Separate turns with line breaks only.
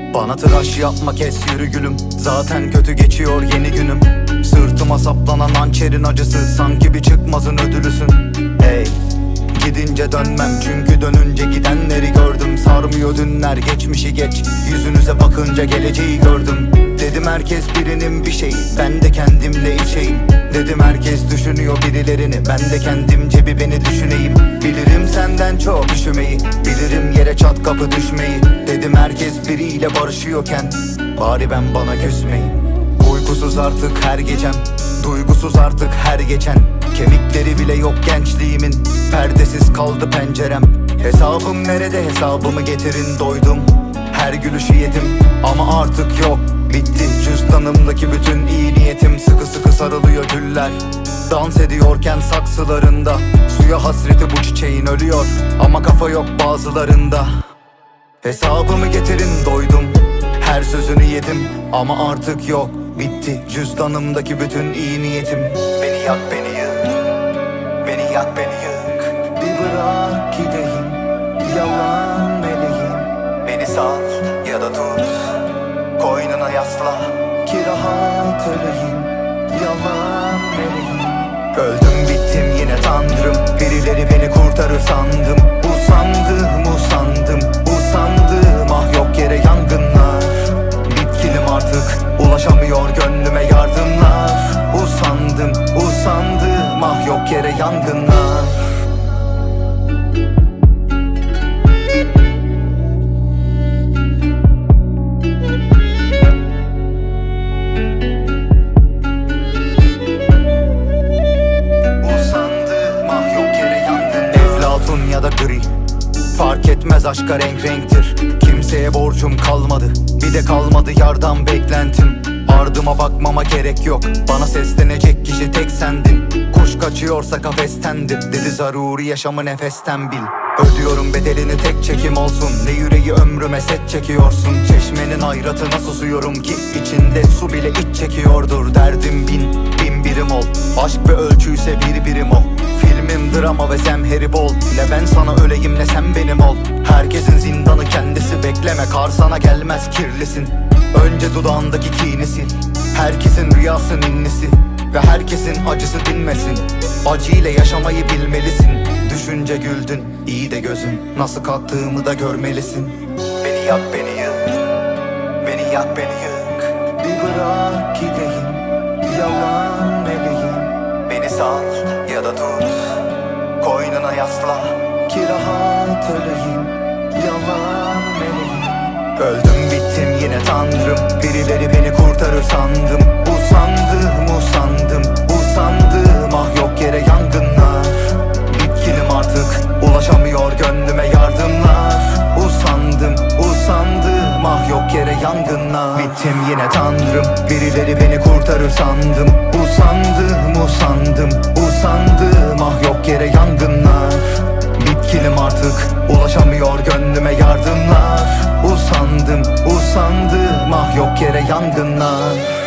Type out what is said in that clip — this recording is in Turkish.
Bana tıraş yapma, kes yürü gülüm. Zaten kötü geçiyor yeni günüm. Sırtıma saplanan hançerin acısı, sanki bir çıkmazın ödülüsün. Hey, gidince dönmem, çünkü dönünce gidenleri gördüm. Sarmıyor dünler, geçmişi geç. Yüzünüze bakınca geleceği gördüm. Dedim herkes birinin bir şeyi, ben de kendimle içeyim. Dedim herkes düşünüyor birilerini, ben de kendimce bir beni düşüneyim. Bilirim senden çok üşümeyi, bilirim yere çat kapı düşmeyi. Dedim herkes biriyle barışıyorken, bari ben bana küsmeyeyim. Uykusuz artık her gecem, duygusuz artık her geçen. Kemikleri bile yok gençliğimin, perdesiz kaldı pencerem. Hesabım nerede, hesabımı getirin, doydum. Her gülüşü yedim ama artık yok, bitti. Cüzdanımdaki bütün iyi niyetim, sıkı sıkı sarılıyor güller. Dans ediyorken saksılarında, suya hasreti bu çiçeğin ölüyor. Ama kafa yok bazılarında. Hesabımı getirin, doydum. Her sözünü yedim ama artık yok, bitti. Cüzdanımdaki bütün iyi niyetim. Beni yak, beni yık, beni yak, beni yık. Bir bırak gideyim, yalan meleğim. Beni sal ya da tut, koynuna yasla, ki rahat öleyim, yalan meleğim. Öldüm bittim yine tanrım, birileri beni kurtarır sandım. Usandım, usandım, usandım, ah yok yere yangınlar. Bitkinim artık, ulaşamıyor gönlüme yardımlar. Usandım, usandım, ah yok yere yangınlar. Ya da gri, fark etmez, aşka renk renktir. Kimseye borcum kalmadı, bir de kalmadı yardan beklentim. Ardıma bakmama gerek yok, bana seslenecek kişi tek sendin. Kuş kaçıyorsa kafestendir, dedi zaruri yaşamı nefesten bil. Ödüyorum bedelini, tek çekim olsun. Ne yüreği ömrüme set çekiyorsun. Çeşmenin hayratına susuyorum ki içinde su bile iç çekiyordur. Derdim bin birim ol, aşk bir ölçüyse bir birim ol. Filmim drama ve zemheri bol. Ne ben sana öleyim ne sen benim ol. Herkesin zindanı kendisi, bekleme kar sana gelmez kirlisin. Önce dudağındaki kini sil. Herkesin rüyası ninnisi ve herkesin acısı dinmesin. Acıyla yaşamayı bilmelisin. Düşünce güldün, iyi de gözün, nasıl kalktığımı da görmelisin. Beni yak, beni yık, beni yak, beni yık. Bir bırak gideyim, yalan meleğim. Beni sal ya da tut, koynuna yasla, ki rahat öleyim, yalan meleğim. Öldüm bittim yine tanrım, birileri beni kurtarır sandım. Usandım, usandım, usandım, ah yok yere yangınlar. Bitkinim artık, ulaşamıyor gönlüme yardımlar. Usandım, usandım, ah yok yere yangınlar. Bittim yine tanrım, birileri beni kurtarır sandım. Usandım, usandım, usandım, ah yok yere yangınlar. Bitkinim artık, ulaşamıyor gönlüme yardımlar. Usandım, usandım, ah yok yere yangınlar.